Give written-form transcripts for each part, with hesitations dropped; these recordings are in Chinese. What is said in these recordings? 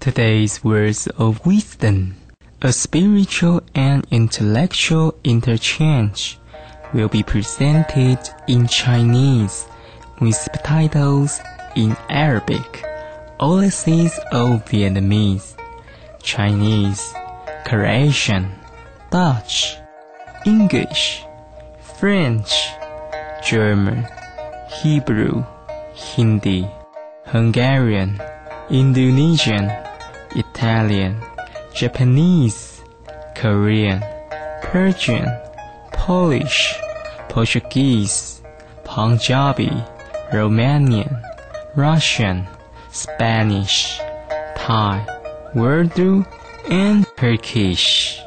Today's words of wisdom, a spiritual and intellectual interchange, will be presented in Chinese with subtitles in Arabic, Ulysses of Vietnamese, Chinese, Croatian, Dutch, English, French, German, Hebrew, Hindi, Hungarian, Indonesian, Italian, Japanese, Korean, Persian, Polish, Portuguese, Punjabi, Romanian, Russian, Spanish, Thai, Urdu, and Turkish.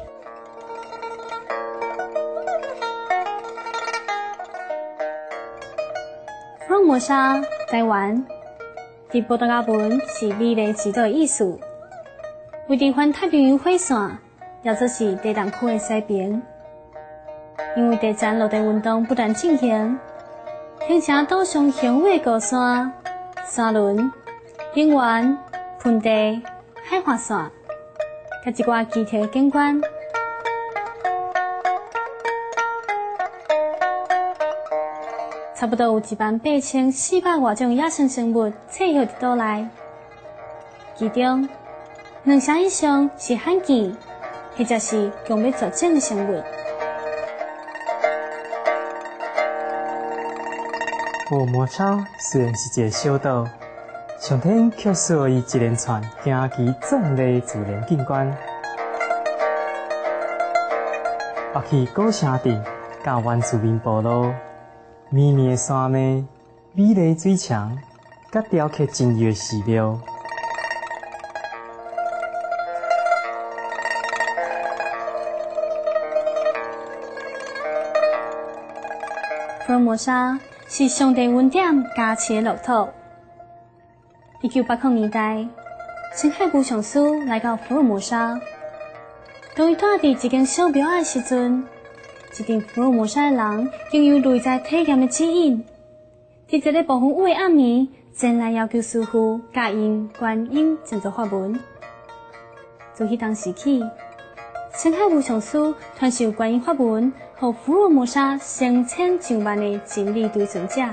福尔摩沙，台湾，伫葡萄牙文是美丽之岛的意思。位伫环太平洋火线，也就是地动区的西边。因为地震落地运动不断进行，形成岛上雄伟高山、山峦、平原、盆地、海滑线，甲一寡奇特的景观。差不多有18400多种野生生物栖息伫岛内，其中2成以上是罕见，或者是强要绝种的生物。 福尔摩沙虽然是一个小岛，上天却赐予伊一连串惊奇壮丽自然景观，北去古城镇，甲原住民部落。绵绵的山脉、美丽水墙，甲雕刻真优的寺庙。 福尔摩沙是上帝恩典加持的乐土。1980年代，青海部上师来到福尔摩沙，当伊住伫一间小庙仔的时阵。一定福尔摩沙的人经由内在体验的指引，伫一个部分有的暗暝，前来要求师父教因观音静坐法门。自迄当时起，青海无上师传授观音法门，予福尔摩沙成千上万的真理追寻者。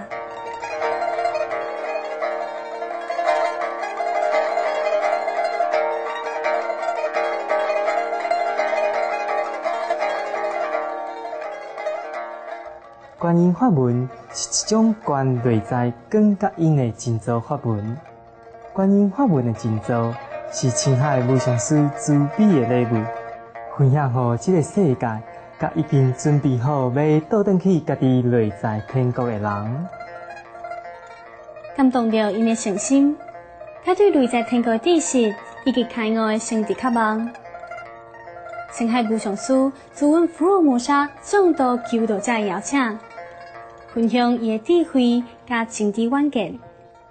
观音法门是一种观内在光甲音的静坐法门。观音法门的静坐是青海无上师慈悲的礼物，分享予这个世界，甲已经准备好要倒转去家己内在天国的人。 感动着因的诚心，甲对内在天国的知识以及开悟的圣地渴望。青海无上师自阮福尔摩沙众多求道者的邀请，分享伊的智慧甲真知远见。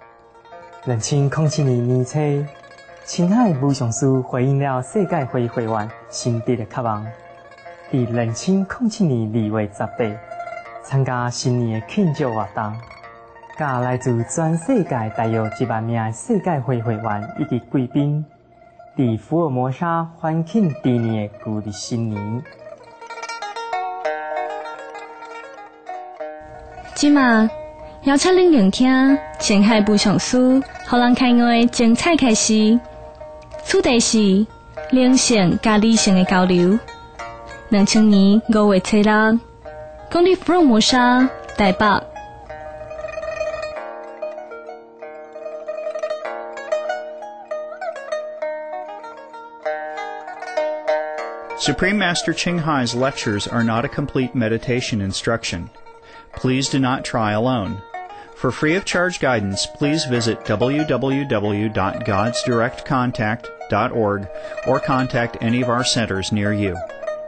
2007年年初，青海无上师回应了世界会会员心地的渴望，伫2007年2月18日参加新年的庆祝活动，甲来自全世界大约1万名的世界会会员以及贵宾。伫福尔摩沙欢庆猪年的旧历新年。 即马邀请恁聆听青海无上师互人开悟的精彩开始。主题是灵性甲理性的交流。2000年5月7日，讲伫福尔摩沙台北。 Supreme Master Ching Hai's lectures are not a complete meditation instruction. Please do not try alone. For free of charge guidance, please visit www.godsdirectcontact.org or contact any of our centers near you.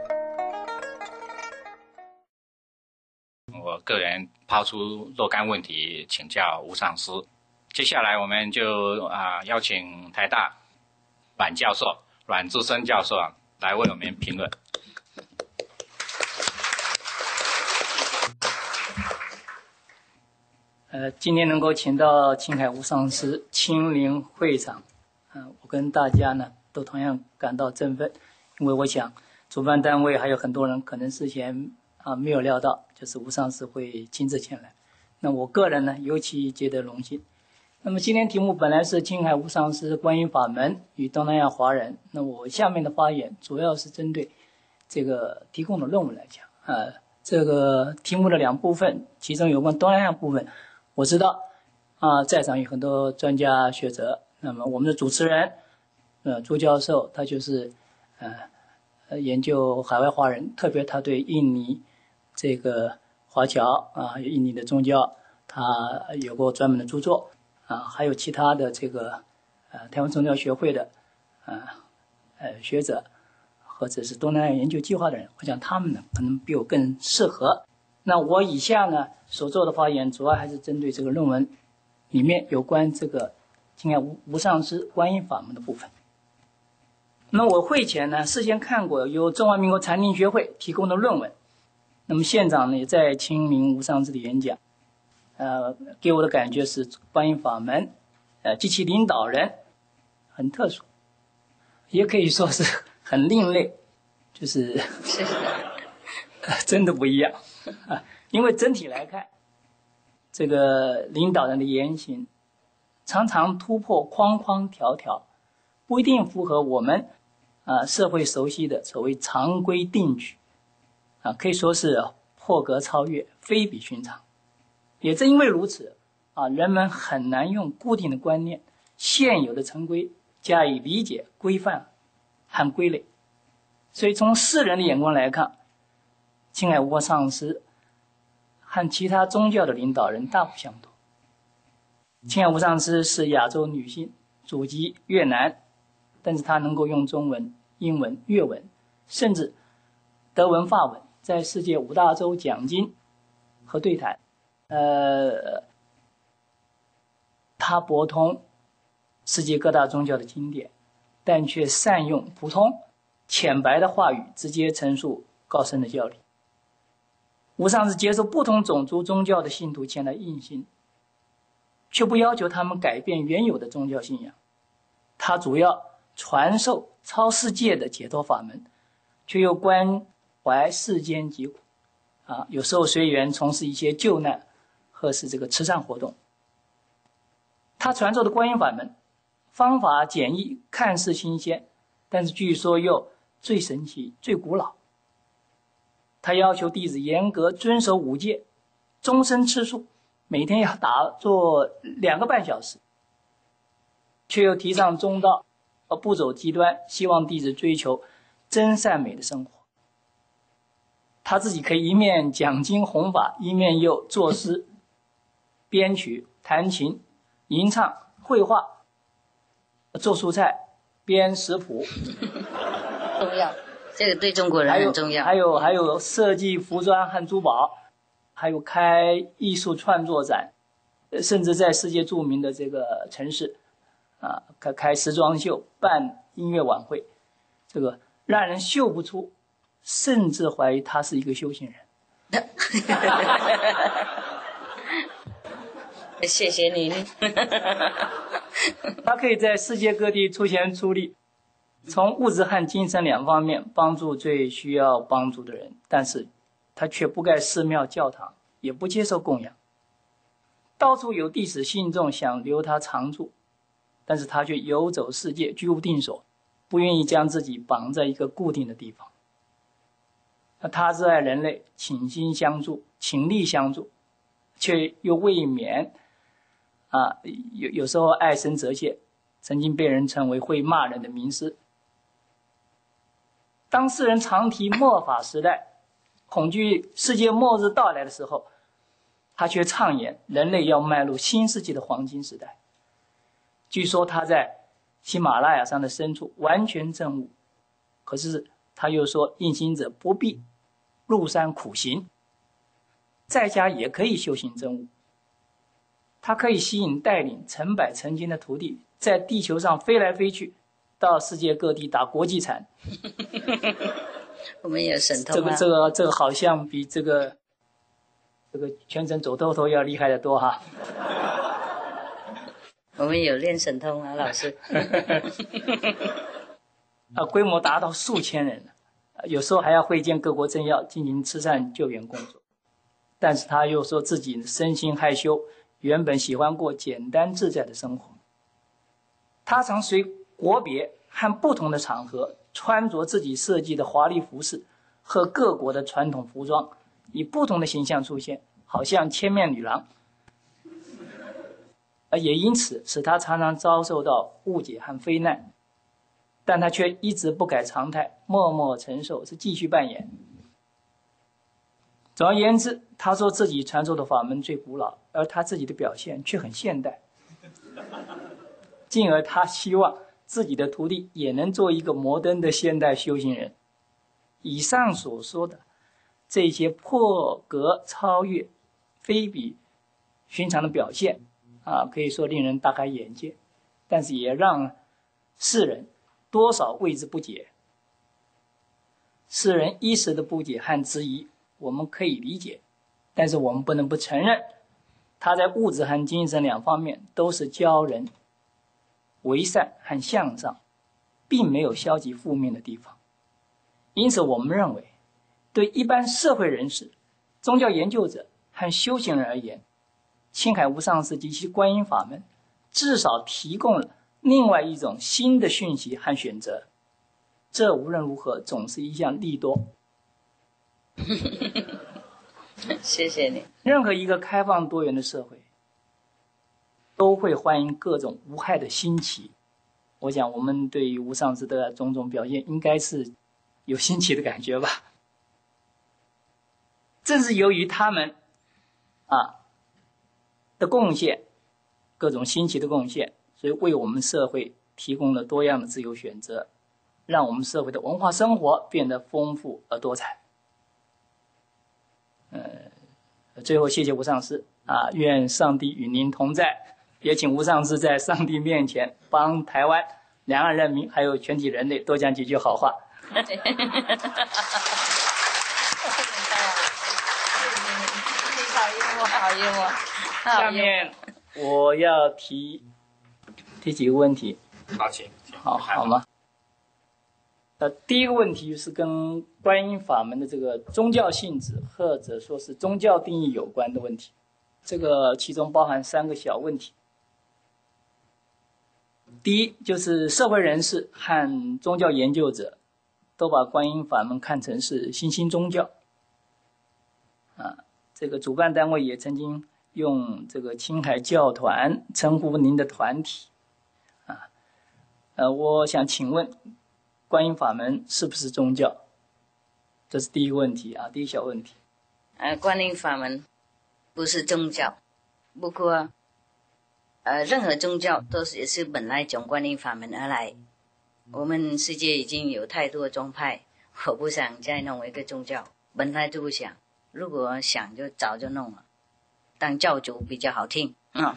我个人抛出若干问题请教吴上师。接下来我们就邀请台大阮教授、阮志生教授来为我们评论。 今天能够请到青海无上师亲临会场， 我跟大家呢都同样感到振奋，因为我想主办单位还有很多人可能事前没有料到，就是吴上师会亲自前来。那我个人呢尤其觉得荣幸。那么今天题目本来是青海无上师观音法门与东南亚华人，那我下面的发言主要是针对这个提供的论文来讲。这个题目的2部分，其中有关东南亚部分，我知道在场有很多专家学者。那么我们的主持人朱教授，他就是研究海外华人，特别他对印尼这个华侨印尼的宗教，他有过专门的著作还有其他的这个台湾宗教学会的学者，或者是东南亚研究计划的人，我想他们呢可能比我更适合。那我以下呢所做的发言，主要还是针对这个论文里面有关这个青海无上师观音法门的部分。那我会前呢事先看过由中华民国禅定学会提供的论文，那么县长呢也在亲临无上师的演讲，给我的感觉是观音法门及其领导人很特殊，也可以说是很另类，就是真的不一样因为整体来看，这个领导人的言行常常突破框框条条，不一定符合我们社会熟悉的所谓常规定矩可以说是破格超越，非比寻常。也正因为如此人们很难用固定的观念、现有的成规加以理解、规范和归类。所以从世人的眼光来看，青海无上师和其他宗教的领导人大不相同。青海无上师是亚洲女性，祖籍越南，但是她能够用中文、英文、粤文，甚至德文、法文，在世界5大洲讲经和对谈。她博通世界各大宗教的经典，但却善用普通浅白的话语，直接陈述高深的教理。无上师接受不同种族宗教的信徒前来印心，却不要求他们改变原有的宗教信仰。他主要传授超世界的解脱法门，却又关怀世间疾苦有时候随缘从事一些救难或是这个慈善活动。他传授的观音法门方法简易，看似新鲜，但是据说又最神奇、最古老。他要求弟子严格遵守5戒，终身吃素，每天要打坐2个半小时，却又提倡中道，不走极端，希望弟子追求真善美的生活。他自己可以一面讲经弘法，一面又作诗、编曲、弹琴、吟唱、绘画、做蔬菜、编食谱重要，这个对中国人很重要。 还有设计服装和珠宝，还有开艺术创作展，甚至在世界著名的这个城市开时装秀、办音乐晚会，这个让人嗅不出，甚至怀疑他是一个修行人谢谢您他可以在世界各地出钱出力，从物质和精神2方面帮助最需要帮助的人，但是他却不盖寺庙教堂，也不接受供养。到处有弟子信众想留他常住，但是他却游走世界，居无定所，不愿意将自己绑在一个固定的地方。他热爱人类，倾心相助，倾力相助，却又未免有时候爱生则切，曾经被人称为会骂人的名师。当世人常提末法时代，恐惧世界末日到来的时候，他却畅言人类要迈入新世纪的黄金时代。据说他在喜马拉雅山的深处完全证悟，可是他又说印心者不必入山苦行，在家也可以修行真悟。他可以吸引带领成百成千的徒弟在地球上飞来飞去，到世界各地打国际禅我们也神通这个好像比这个全程走透透要厉害得多哈我们有练神通啊，老师。 规模达到数千人，有时候还要会见各国政要进行慈善救援工作。但是他又说自己身心害羞，原本喜欢过简单自在的生活。他常随国别和不同的场合穿着自己设计的华丽服饰和各国的传统服装，以不同的形象出现，好像千面女郎。也因此使他常常遭受到误解和非难，但他却一直不改常态，默默承受，是继续扮演。总而言之，他说自己传授的法门最古老，而他自己的表现却很现代，进而他希望自己的徒弟也能做一个摩登的现代修行人。以上所说的这些破格超越、非比寻常的表现可以说令人大开眼界，但是也让世人多少为之不解。世人一时的不解和质疑我们可以理解，但是我们不能不承认，他在物质和精神两方面都是教人为善和向上，并没有消极负面的地方。因此我们认为，对一般社会人士、宗教研究者和修行人而言，青海无上师及其观音法门至少提供了另外一种新的讯息和选择，这无论如何总是一项利多。 谢谢你。 任何一个开放多元的社会都会欢迎各种无害的新奇。我想我们对于无上师的种种表现应该是有新奇的感觉吧。正是由于他们的贡献，各种新奇的贡献，所以为我们社会提供了多样的自由选择，让我们社会的文化生活变得丰富而多彩。最后谢谢无上师愿上帝与您同在，也请无上师在上帝面前帮台湾两岸人民还有全体人类多讲几句好话。 好幽默。 下面我要提几个问题。 好，请好吗？第一个问题是跟观音法门的这个宗教性质或者说是宗教定义有关的问题。这个其中包含3个小问题。第一，就是社会人士和宗教研究者都把观音法门看成是新兴宗教。这个主办单位也曾经用这个青海教团称呼您的团体。我想请问，观音法门是不是宗教？这是第一个问题第一小问题。 观音法门不是宗教，不过任何宗教也是本来从观音法门而来。我们世界已经有太多宗派，我不想再弄一个宗教，本来就不想，如果想就早就弄了，当教主比较好听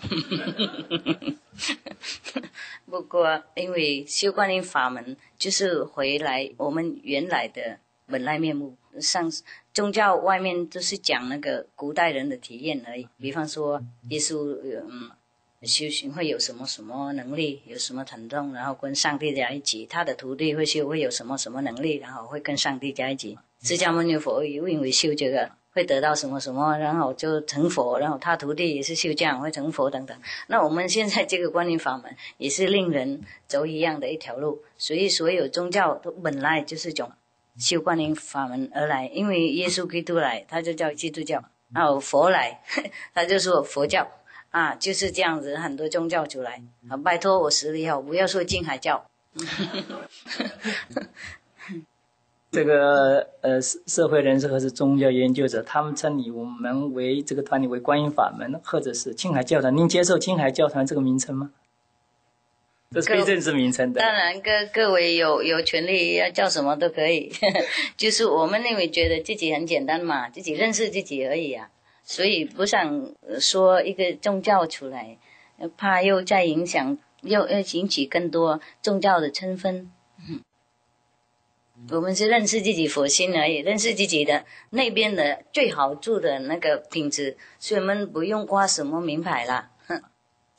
不过因为修观音法门就是回来我们原来的本来面目，上宗教外面都是讲那个古代人的体验而已，比方说耶稣修行会有什么什么能力，有什么疼痛，然后跟上帝在一起，他的徒弟会有什么什么能力，然后会跟上帝在一起。释迦牟尼佛因为修这个会得到什么什么，然后就成佛，然后他徒弟也是修这样会成佛等等。那我们现在这个观音法门也是令人走一样的一条路，所以所有宗教都本来就是从修观音法门而来。因为耶稣基督来他就叫基督教，然后佛来他就说佛教就是这样子，很多宗教出来拜托我死了以后不要说青海教这个社会人士和是宗教研究者，他们称你我们为这个团体为观音法门或者是青海教团，您接受青海教团这个名称吗？这是非正式名称的。 当然各位有权利要叫什么都可以就是我们认为觉得自己很简单嘛，自己认识自己而已所以不想说一个宗教出来，怕又再影响又引起更多宗教的成分我们是认识自己佛心而已，认识自己的那边的最好住的那个品质，所以我们不用挂什么名牌啦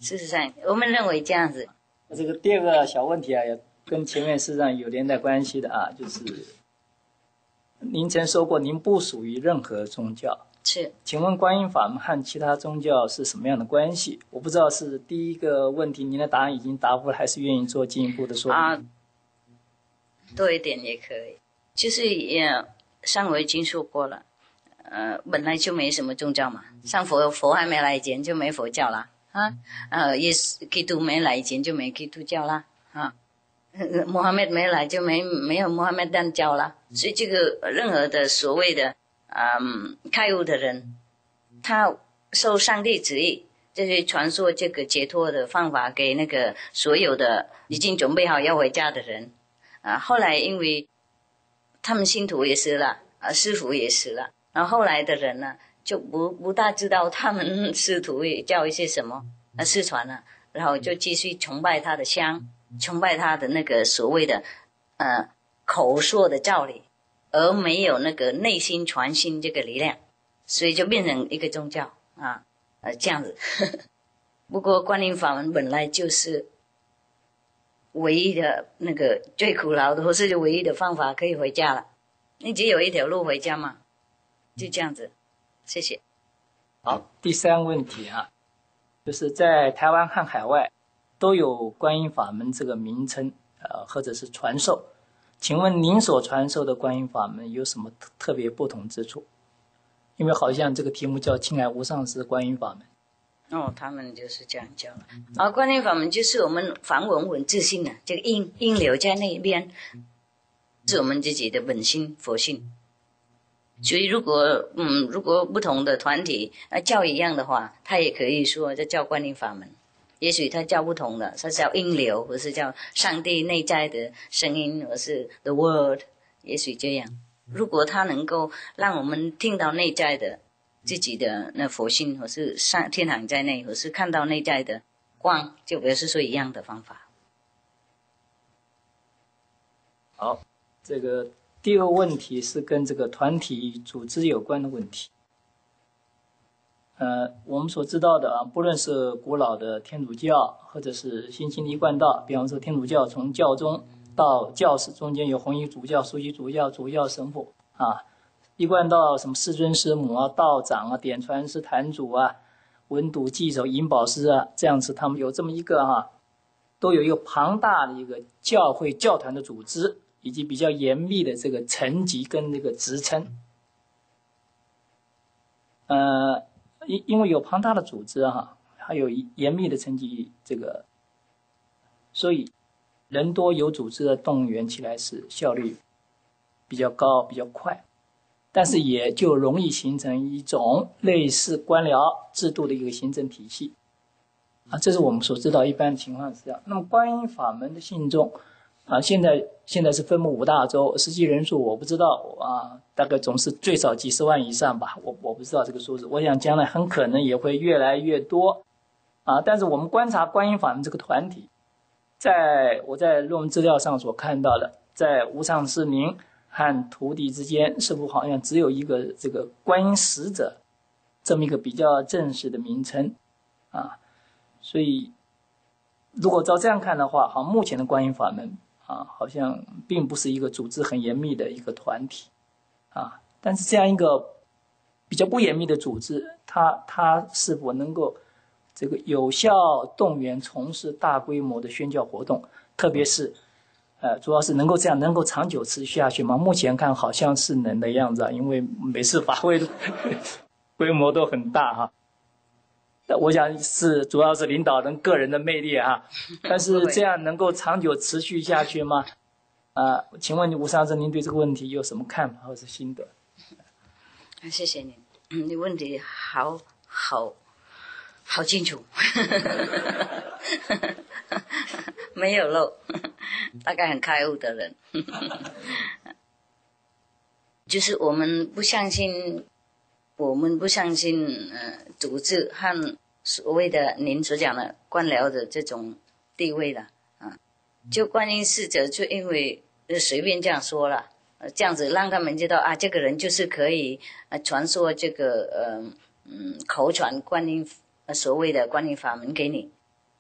事实上我们认为这样子。 这个第二个小问题啊，也跟前面事实上有连带关系的啊，就是您曾说过您不属于任何宗教， 是， 请问观音法门和其他宗教是什么样的关系？我不知道是第一个问题您的答案已经答复了，还是愿意做进一步的说明啊？多一点也可以，就是上回已经说过了，本来就没什么宗教嘛，像佛还没来以前就没佛教啦啊，耶稣基督没来以前就没基督教啦啊，穆罕默德没来就没有穆罕默德教啦，所以这个任何的所谓的开悟的人，他受上帝旨意，就是传说这个解脱的方法给那个所有的已经准备好要回家的人后来因为他们信徒也死了师父也死了，然后后来的人呢就不大知道他们师徒也叫一些什么失传了，然后就继续崇拜他的香，崇拜他的那个所谓的口说的教理，而没有那个内心传心这个力量，所以就变成一个宗教这样子不过观音法门本来就是唯一的那个最苦劳的，或是唯一的方法可以回家了，你只有一条路回家嘛，就这样子。谢谢。 好，第三个问题啊，就是在台湾和海外都有观音法门这个名称或者是传授，请问您所传授的观音法门有什么特别不同之处？因为好像这个题目叫青海无上师观音法门。 他们就是这样叫了观音法门就是我们梵文文字性的这个音留在那边，是我们自己的本心佛性。所以如果不同的团体叫一样的话，他也可以说这叫观音法门，也许他叫不同的，他叫音流，或是叫上帝内在的声音，或是 the word， 也许这样。如果他能够让我们听到内在的自己的那佛性，或是上天堂在内，或是看到内在的光，就表示说一样的方法。 好，这个第二个问题是跟这个团体组织有关的问题。我们所知道的不论是古老的天主教或者是新兴的一贯道，比方说天主教从教宗到教士中间有弘仪主教、枢机主教、主教、神父一贯道什么师尊师母道长典传师坛主文笃祭首引宝师这样子，他们有这么一个都有一个庞大的一个教会教团的组织，以及比较严密的这个层级跟这个职称。因为有庞大的组织还有严密的层级所以人多有组织的动员起来是效率比较高比较快，但是也就容易形成一种类似官僚制度的一个行政体系这是我们所知道一般的情况是这样。那么观音法门的信众现在是分布5大洲，实际人数我不知道大概总是最少几十万以上吧，我不知道这个数字，我想将来很可能也会越来越多但是我们观察观音法门这个团体，我在论文资料上所看到的，在无上师您和徒弟之间似乎好像只有一个这个观音使者这么一个比较正式的名称所以如果照这样看的话目前的观音法门好像并不是一个组织很严密的一个团体但是这样一个比较不严密的组织，它是否能够这个有效动员从事大规模的宣教活动，特别是主要是能够这样能够长久持续下去吗？目前看好像是能的样子因为每次法会的规模都很大我想是主要是领导人个人的魅力但是这样能够长久持续下去吗？请问吴上师您对这个问题有什么看法或是心得？ 谢谢您，你问题好清楚没有漏大概很开悟的人就是我们不相信组织和所谓的您所讲的官僚的这种地位了就观音使者就因为随便这样说了这样子让他们知道这个人就是可以传说这个口传观音所谓的观音法门给你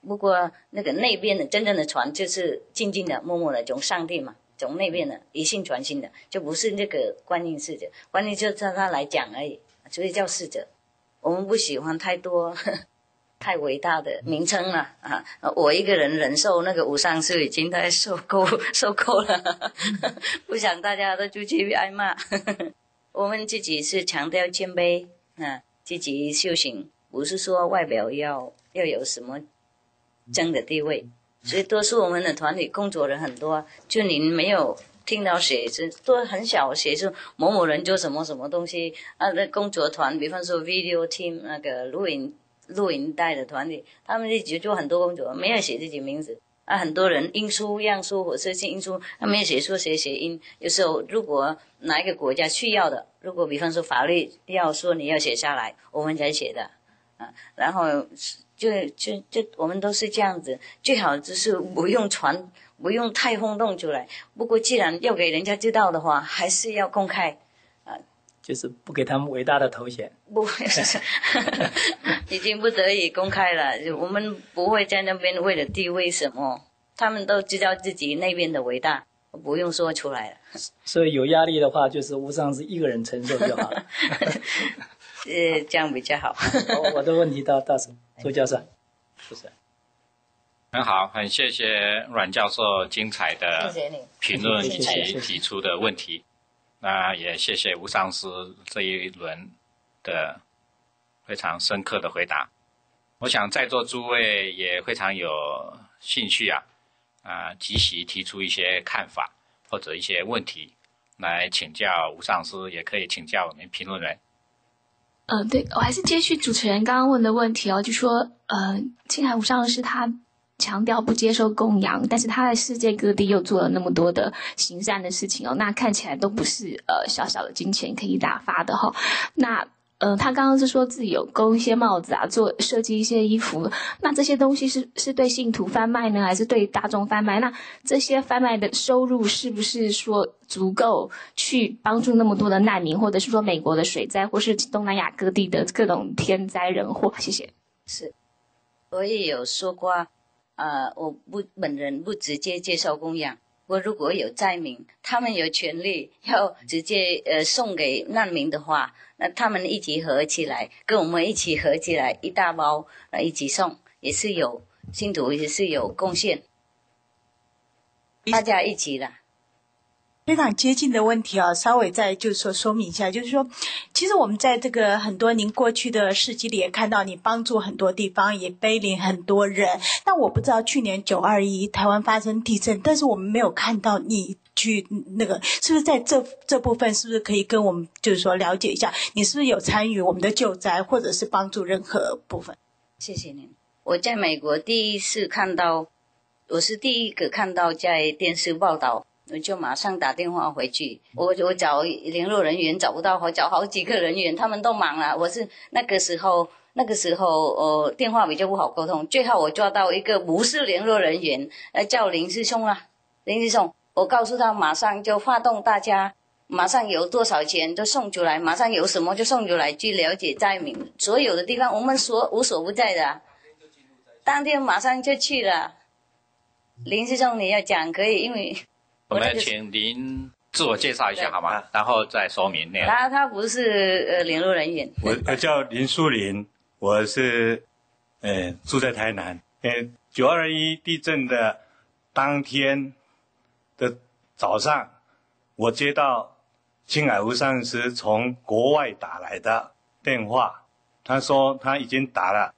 不过那个那边的真正的传就是静静的默默的从上帝嘛，从那边的一信传心的，就不是那个观音使者，观音就叫他来讲而已，所以叫使者。我们不喜欢太多太伟大的名称了啊！我一个人忍受那个无上师已经在受够了不想大家都出去挨骂我们自己是强调谦卑啊，自己修行不是说外表要有什么争的地位，所以多数我们的团体工作人很多，就您没有听到写是都很小写出某某人做什么什么东西啊，那工作团比方说 video team 那个录影带的团体，他们一直做很多工作，没有写自己名字啊。很多人印书样书或设计印书，他没有写出写印。有时候如果哪一个国家需要的，如果比方说法律要说你要写下来，我们才写的啊。然后就我们都是这样子，最好就是不用传，不用太轰动出来。不过既然要给人家知道的话，还是要公开啊， 就是不给他们伟大的头衔。 不已经不得已公开了，我们不会在那边为了地位什么，他们都知道自己那边的伟大，不用说出来了。 所以有压力的话，就是无上师一个人承受就好了这样比较好我的问题到此，周教授，是不是？ 很好，很谢谢阮教授精彩的评论以及提出的问题。那也谢谢吴上师这一轮的非常深刻的回答。我想在座诸位也非常有兴趣即席提出一些看法或者一些问题来请教吴上师，也可以请教我们评论人。 对，我还是接续主持人刚刚问的问题就说青海无上师他强调不接受供养，但是他在世界各地又做了那么多的行善的事情那看起来都不是小小的金钱可以打发的那他刚刚是说自己有供一些帽子做设计一些衣服，那这些东西是对信徒贩卖呢，还是对大众贩卖？那这些贩卖的收入是不是说足够去帮助那么多的难民，或者是说美国的水灾，或是东南亚各地的各种天灾人祸？谢谢。 是，我也有说过我本人不直接接受供养，我如果有灾民，他们有权利要直接送给难民的话，那他们一起合起来，跟我们一起合起来一大包一起送，也是有信徒也是有贡献，大家一起的。 非常接近的问题稍微再就是说明一下，就是说其实我们在这个很多您过去的事迹里也看到你帮助很多地方，也悲悯很多人。但我不知道去年921台湾发生地震，但是我们没有看到你去那个，是不是在这部分是不是可以跟我们就是说了解一下，你是不是有参与我们的救灾或者是帮助任何部分？ 谢谢您。我在美国第一次看到，我是第一个看到在电视报道，我就马上打电话回去，我找联络人员找不到，我找好几个人员，他们都忙了。我是那个时候电话比较不好沟通，最后我抓到一个不是联络人员，叫林世松林世松，我告诉他马上就发动大家，马上有多少钱就送出来，马上有什么就送出来，去了解灾民，所有的地方我们无所不在的，当天马上就去了。林世松你要讲可以，因为我们请您自我介绍一下好吗？然后再说明内容。 他不是联络人员。 我叫林树林，我是住在台南。921地震的当天的早上，我接到青海无上师从国外打来的电话，他说他已经打了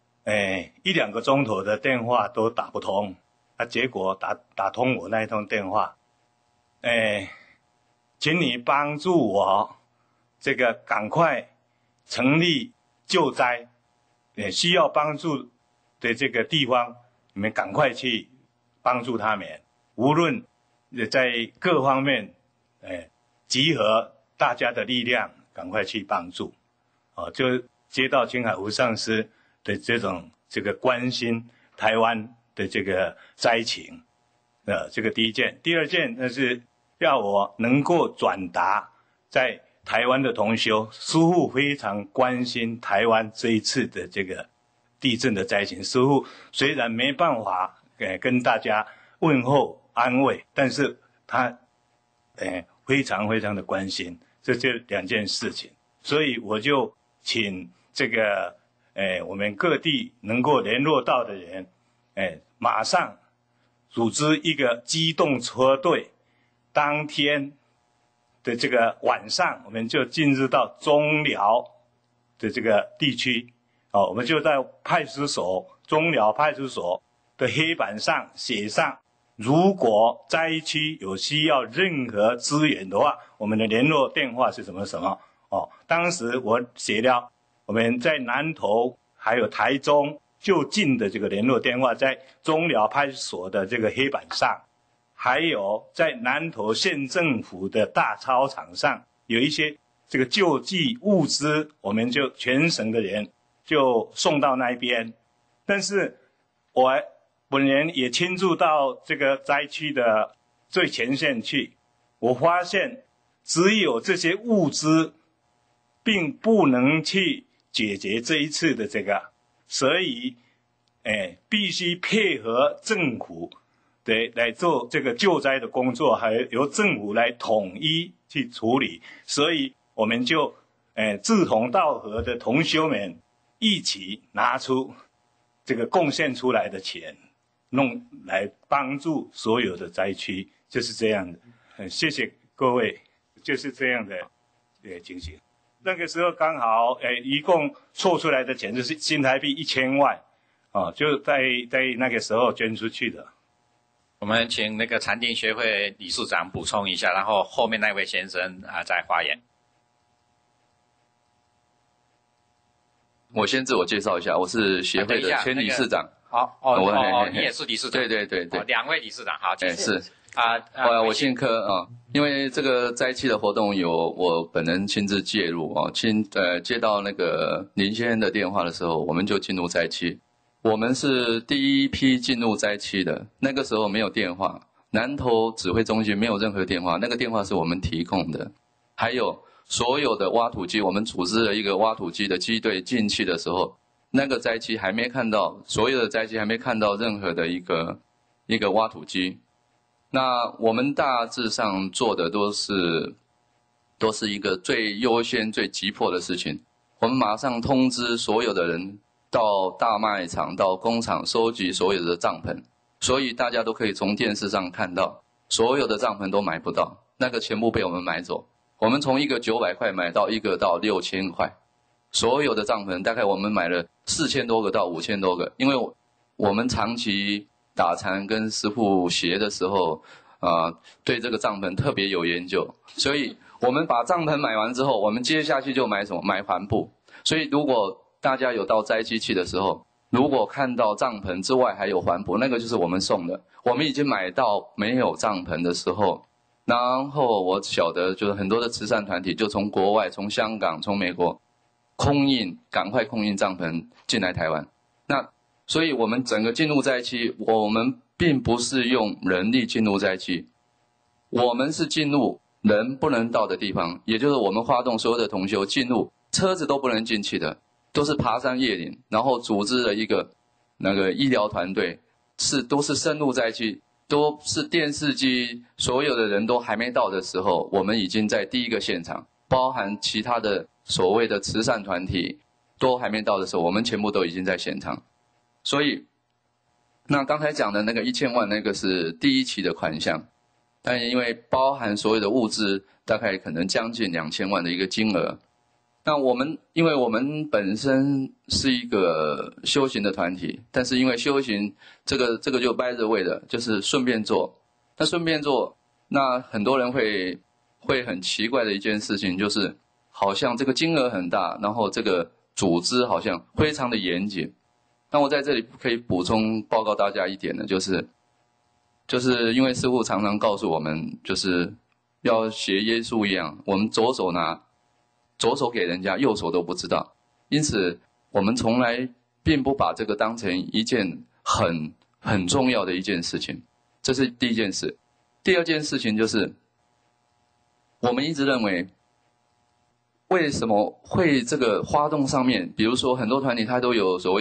1-2个钟头的电话都打不通。结果打通我那一通电话，请你帮助我这个赶快成立救灾，需要帮助的这个地方，你们赶快去帮助他们，无论在各方面集合大家的力量，赶快去帮助。就接到青海无上师的这个关心台湾的这个灾情，这个第一件。第二件那是要我能够转达在台湾的同修，师父非常关心台湾这一次的这个地震的灾情。师父虽然没办法跟大家问候安慰，但是他非常非常的关心这两件事情，所以我就请这个我们各地能够联络到的人，马上组织一个机动车队，当天的这个晚上，我们就进入到中寮的这个地区，我们就在中寮派出所的黑板上写上，如果灾区有需要任何资源的话，我们的联络电话是什么什么。当时我写了我们在南投还有台中就近的这个联络电话，在中寮派出所的这个黑板上，还有在南投县政府的大操场上有一些这个救济物资，我们就全省的人就送到那边。但是我本人也亲自到这个灾区的最前线去，我发现只有这些物资并不能去解决这一次的这个，所以必须配合政府来做这个救灾的工作，还由政府来统一去处理。所以我们就志同道合的同修们一起拿出这个贡献出来的钱，来帮助所有的灾区，就是这样的。谢谢各位，就是这样的情形。那个时候刚好一共凑出来的钱就是新台币1000万，就在那个时候捐出去的。 我们请那个禅定学会理事长补充一下，然后后面那位先生再发言。 我先自我介绍一下，我是协会的前理事长。 你也是理事长？ 对， 两位理事长，好， 是我姓柯啊。因为这个灾期的活动有我本人亲自介入接到那个林先生的电话的时候，我们就进入灾期。我们是第一批进入灾期的，那个时候没有电话，南投指挥中心没有任何电话，那个电话是我们提供的。还有所有的挖土机，我们组织了一个挖土机的机队进去的时候，那个灾期还没看到，所有的灾期还没看到任何的一个挖土机。那我们大致上做的都是一个最优先最急迫的事情，我们马上通知所有的人到大卖场到工厂收集所有的帐篷，所以大家都可以从电视上看到所有的帐篷都买不到，那个全部被我们买走。我们从一个900块买到一个到6000块，所有的帐篷大概我们买了4000多个到5000多个。因为我们长期打禅跟师父学的时候对这个帐篷特别有研究，所以我们把帐篷买完之后，我们接下去就买什么？买帆布。所以如果大家有到灾区去的时候，如果看到帐篷之外还有帆布，那个就是我们送的。我们已经买到没有帐篷的时候，然后我晓得就是很多的慈善团体就从国外从香港从美国赶快空运帐篷进来台湾。那所以我们整个进入灾区，我们并不是用人力进入灾区，我们是进入人不能到的地方，也就是我们发动所有的同修进入，车子都不能进去的，都是爬山越岭，然后组织了一个医疗团队，都是深入灾区，都是电视机，所有的人都还没到的时候，我们已经在第一个现场，包含其他的所谓的慈善团体都还没到的时候，我们全部都已经在现场。所以那刚才讲的那个1000万，那个是第一期的款项，但因为包含所有的物资，大概可能将近2000万的一个金额。那因为我们本身是一个修行的团体，但是因为修行这个就by the way的，就是顺便做。那顺便做，那很多人会很奇怪的一件事情，就是好像这个金额很大，然后这个组织好像非常的严谨。那我在这里可以补充报告大家一点呢，就是因为师父常常告诉我们，就是要学耶稣一样，我们左手给人家，右手都不知道。因此我们从来并不把这个当成一件很重要的一件事情，这是第一件事。第二件事情就是我们一直认为，为什么会这个花动上面，比如说很多团体它都有所谓的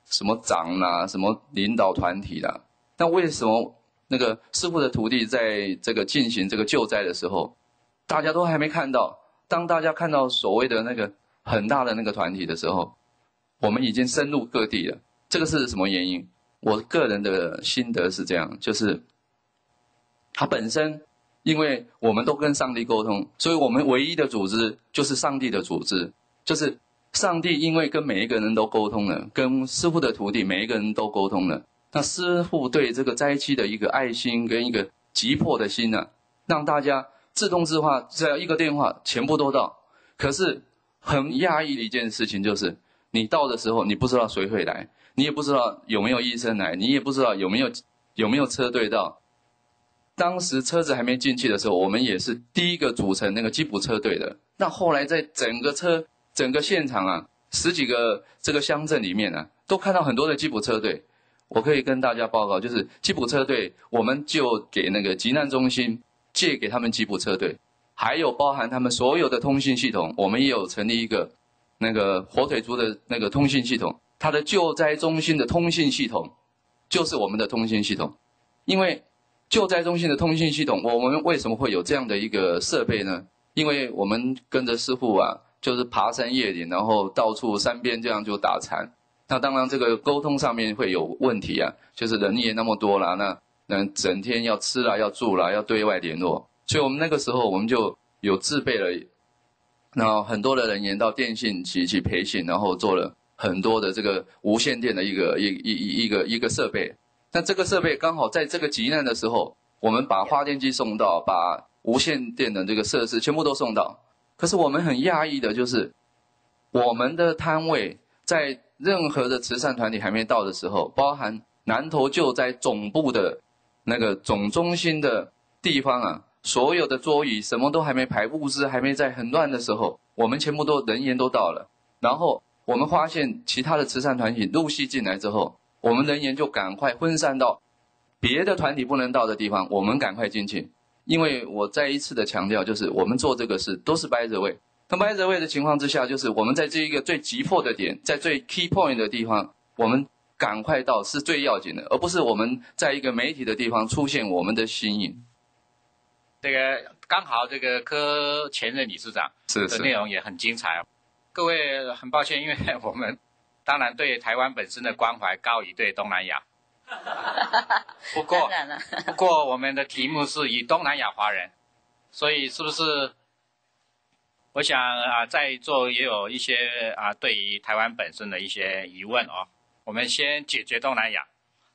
什么长啦，什么领导团体啦。那为什么那个师父的徒弟在这个进行这个救灾的时候，大家都还没看到？当大家看到所谓的那个很大的那个团体的时候，我们已经深入各地了。这个是什么原因？我个人的心得是这样，就是它本身，因为我们都跟上帝沟通，所以我们唯一的组织就是上帝的组织，就是上帝因为跟每一个人都沟通了，跟师父的徒弟每一个人都沟通了，那师父对这个灾区的一个爱心跟一个急迫的心啊，让大家自动自发，只要一个电话全部都到。可是很讶异的一件事情就是，你到的时候你不知道谁会来，你也不知道有没有医生来，你也不知道有没有车队到。当时车子还没进去的时候，我们也是第一个组成那个缉捕车队的。那后来在整个现场啊，10几个这个乡镇里面啊，都看到很多的缉捕车队。我可以跟大家报告，就是缉捕车队，我们就给那个急难中心借给他们缉捕车队，还有包含他们所有的通信系统，我们也有成立一个那个火腿族的那个通信系统，它的救灾中心的通信系统就是我们的通信系统。因为救灾中心的通信系统，我们为什么会有这样的一个设备呢？因为我们跟着师父啊，就是爬山越岭，然后到处山边这样就打禅。那当然这个沟通上面会有问题啊，就是人也那么多啦，那整天要吃啦，要住啦，要对外联络，所以我们那个时候我们就有自备了，然后很多的人员到电信去培训，然后做了很多的这个无线电的一个设备。那这个设备刚好在这个急难的时候，我们把发电机送到，把无线电的这个设施全部都送到。可是我们很讶异的就是，我们的摊位在任何的慈善团体还没到的时候，包含南投救灾总部的那个总中心的地方啊，所有的桌椅什么都还没排，物资还没在很乱的时候，我们全部都人员都到了。然后我们发现其他的慈善团体陆续进来之后，我们人员就赶快分散到别的团体不能到的地方，我们赶快进去。因为我再一次的强调，就是我们做这个事都是by the way。那by the way的情况之下，就是我们在这一个最急迫的点，在最 key point 的地方，我们赶快到是最要紧的，而不是我们在一个媒体的地方出现我们的心意。 这个刚好这个科前任理事长的内容也很精彩。各位很抱歉，因为我们当然对台湾本身的关怀高于对东南亚。不过我们的题目是以东南亚华人，所以是不是我想在座也有一些对于台湾本身的一些疑问哦。我们先解决东南亚，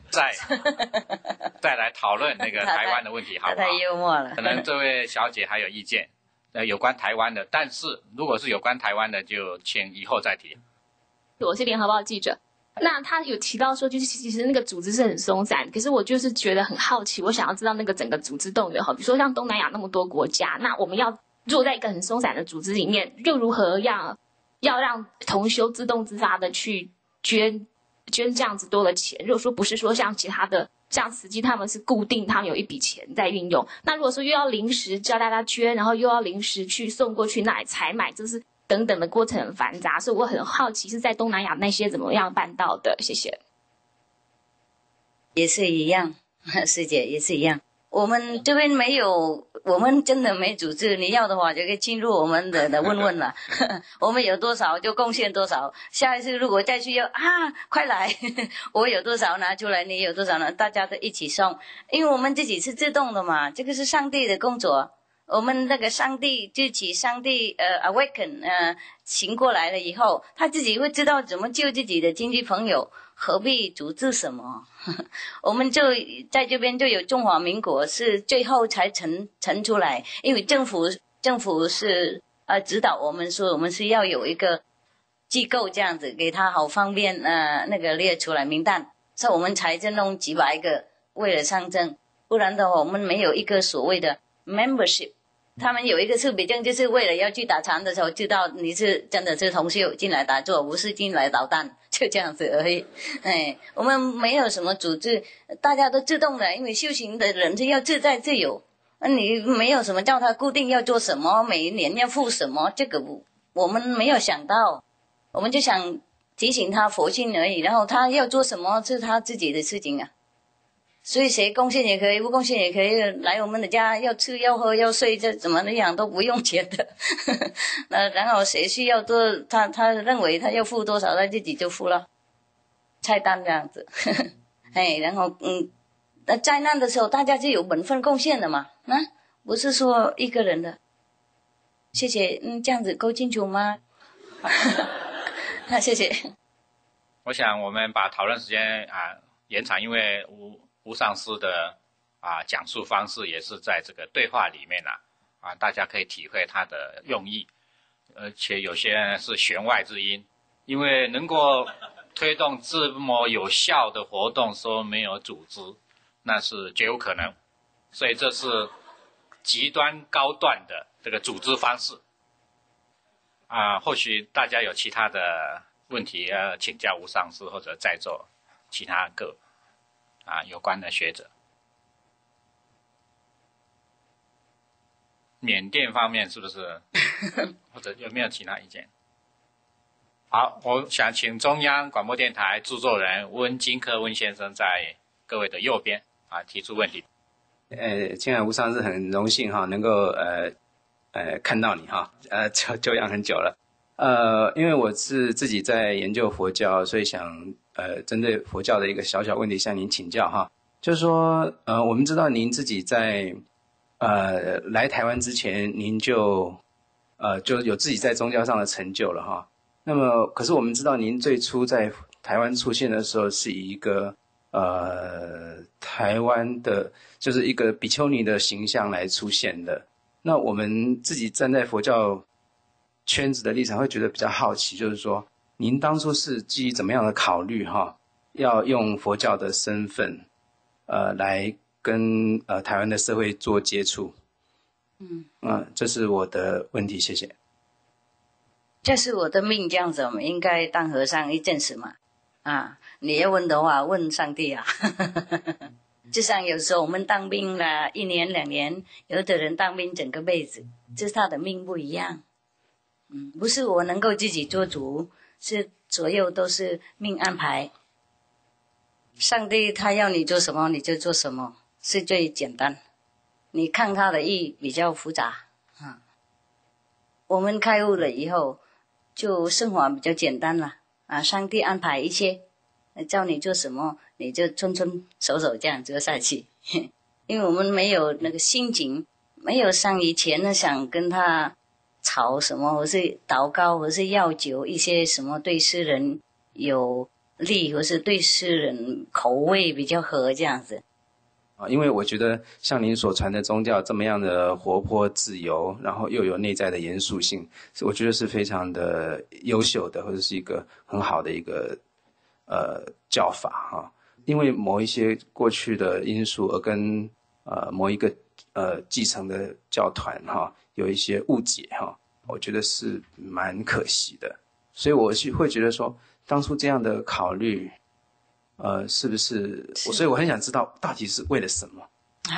再来讨论那个台湾的问题，好不好？ 太幽默了。 可能这位小姐还有意见，有关台湾的，但是如果是有关台湾的，就请以后再提。 我是联合报记者。那他有提到说，就是其实那个组织是很松散，可是我就是觉得很好奇，我想要知道那个整个组织动员哈，比如说像东南亚那么多国家，那我们要坐在一个很松散的组织里面，又如何要让同修自动自发的去捐这样子多的钱？如果说不是说像其他的，像慈济他们是固定，他们有一笔钱在运用，那如果说又要临时叫大家捐，然后又要临时去送过去那里采买，这是等等的过程很繁杂，所以我很好奇是在东南亚那些怎么样办到的？谢谢。 也是一样，师姐也是一样。我们这边没有，我们真的没组织。你要的话就可以进入我们的问问了。我们有多少就贡献多少。下一次如果再需要快来，我有多少拿出来，你有多少呢？大家都一起送，因为我们自己是自动的嘛，这个是上帝的工作。我们那个上帝awaken 醒过来了以后，他自己会知道怎么救自己的亲戚朋友，何必组织什么？我们就在这边就有中华民国是最后才成出来，因为政府是指导我们说我们是要有一个机构这样子，给他好方便那个列出来名单，所以我们才这弄几百个为了上证，不然的话我们没有一个所谓的 membership。他们有一个特别证，就是为了要去打禅的时候知道你是真的是同修进来打坐，不是进来捣蛋，就这样子而已。我们没有什么组织，大家都自动的，因为修行的人是要自在自由，你没有什么叫他固定要做什么，每一年要付什么，这个我们没有想到。我们就想提醒他佛性而已，然后他要做什么是他自己的事情啊。所以谁贡献也可以，不贡献也可以，来我们的家要吃要喝要睡，这怎么样都不用钱的。然后谁需要多，他认为他要付多少，他自己就付了，菜单这样子。然后那灾难的时候大家就有本分贡献的嘛，不是说一个人的。谢谢，这样子够清楚吗？谢谢。 我想我们把讨论时间延长，因为吴上师的讲述方式也是在这个对话里面大家可以体会他的用意，而且有些是弦外之音，因为能够推动这么有效的活动，说没有组织，那是绝有可能，所以这是极端高段的这个组织方式或许大家有其他的问题请教吴上师或者在座其他各有关的学者。缅甸方面是不是或者有没有其他意见？好，我想请中央广播电台制作人温金科温先生在各位的右边提出问题。 亲爱的吴上师，很荣幸能够看到你久仰很久了。因为我是自己在研究佛教，所以想针对佛教的一个小小问题向您请教就是说我们知道您自己在来台湾之前，您就有自己在宗教上的成就了那么可是我们知道您最初在台湾出现的时候是以一个台湾的就是一个比丘尼的形象来出现的。那我们自己站在佛教圈子的立场会觉得比较好奇，就是说您当初是基于怎么样的考虑要用佛教的身份来跟台湾的社会做接触？这是我的问题，谢谢。 这是我的命，这样子我们应该当和尚一阵子嘛。你要问的话问上帝就像有时候我们当兵了1年2年，有的人当兵整个辈子，这是他的命不一样。不是我能够自己做主，是左右都是命安排。上帝他要你做什么你就做什么，是最简单。你看他的意比较复杂我们开悟了以后就生活比较简单了上帝安排一切，叫你做什么你就遵遵守守这样做下去因为我们没有那个心情，没有像以前呢想跟他吵什么，或是祷告，或是要求一些什么对世人有利，或是对世人口味比较合这样子。 因为我觉得像您所传的宗教这么样的活泼自由，然后又有内在的严肃性，我觉得是非常的优秀的，或者是一个很好的一个教法因为某一些过去的因素而跟某一个继承的教团有一些误解我觉得是蛮可惜的。所以我会觉得说当初这样的考虑是不是所以我很想知道到底是为了什么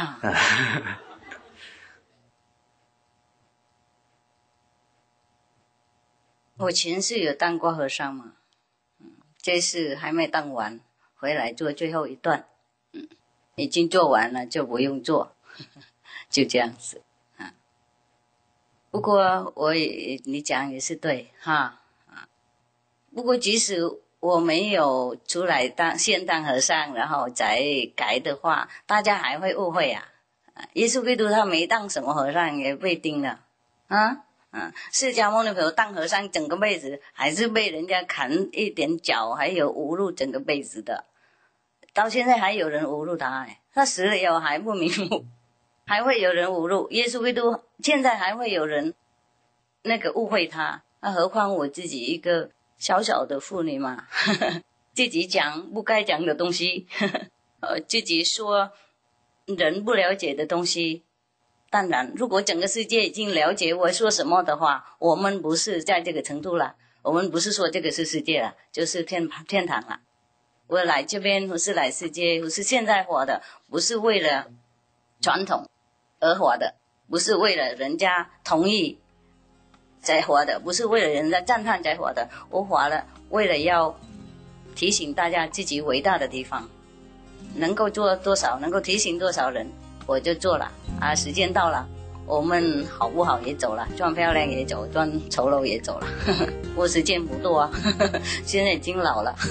我前世有当过和尚嘛这次还没当完，回来做最后一段已经做完了就不用做就这样子不过你讲也是对不过即使我没有出来先当和尚然后再改的话，大家还会误会耶稣基督他没当什么和尚也被钉了释迦牟尼佛当和尚整个辈子还是被人家砍一点脚，还有侮辱整个辈子的，到现在还有人侮辱他他死了以后还不瞑目，还会有人侮辱耶稣基督，现在还会有人那个误会他何况我自己一个小小的妇女嘛自己讲不该讲的东西自己说人不了解的东西。当然如果整个世界已经了解我说什么的话，我们不是在这个程度了，我们不是说这个是世界了，就是天堂了。我来这边不是来世界，不是现在活的，不是为了传统而活的，不是为了人家同意才滑的，不是为了人家赞叹才滑的。我滑了，为了要提醒大家自己伟大的地方，能够做多少，能够提醒多少人，我就做了啊。时间到了，我们好不好也走了，赚漂亮也走，赚丑陋也走了。我时间不多啊，现在已经老了。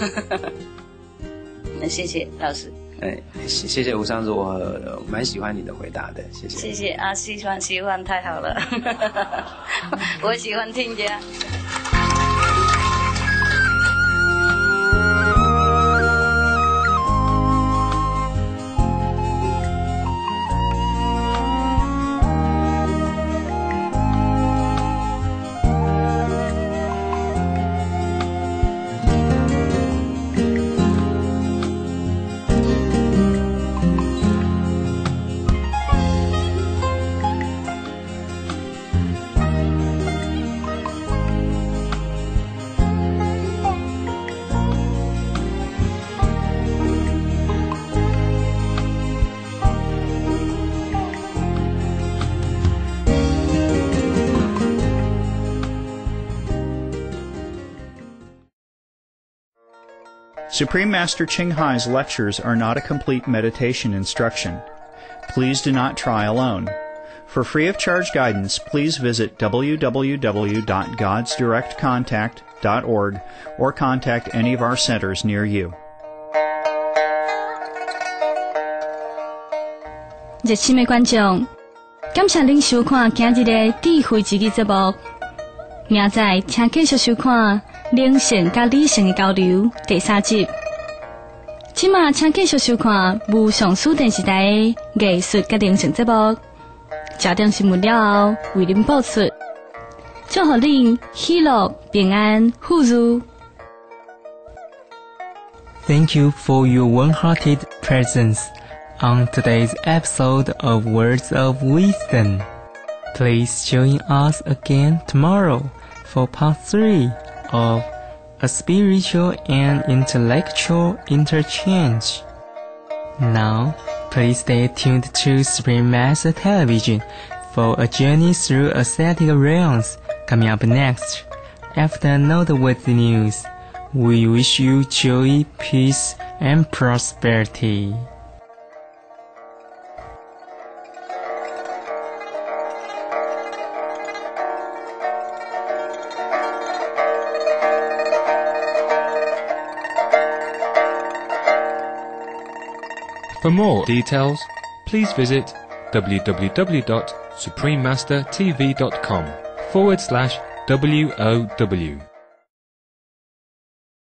谢谢老师。 谢谢吴上师，我蛮喜欢你的回答的，谢谢。 谢谢啊，喜欢太好了，我喜欢听的。 Supreme Master Ching Hai's lectures are not a complete meditation instruction. Please do not try alone. For free of charge guidance, please visit www.godsdirectcontact.org or contact any of our centers near you. 热心的观众，感谢您收看今日的智慧之语节目。明仔请继续收看灵性甲理性的交流第3集。即马请继续收看无上师电视台的艺术甲灵性节目。焦点新闻了后为您播出，祝福您喜乐、平安、富裕。 Thank you for your one-hearted presence on today's episode of Words of Wisdom. Please join us again tomorrow for part 3 of A Spiritual and Intellectual Interchange. Now, please stay tuned to Supreme Master Television for a journey through ascetic realms. Coming up next, after noteworthy news, we wish you joy, peace, and prosperity. For more details, please visit www.suprememastertv.com/WOW.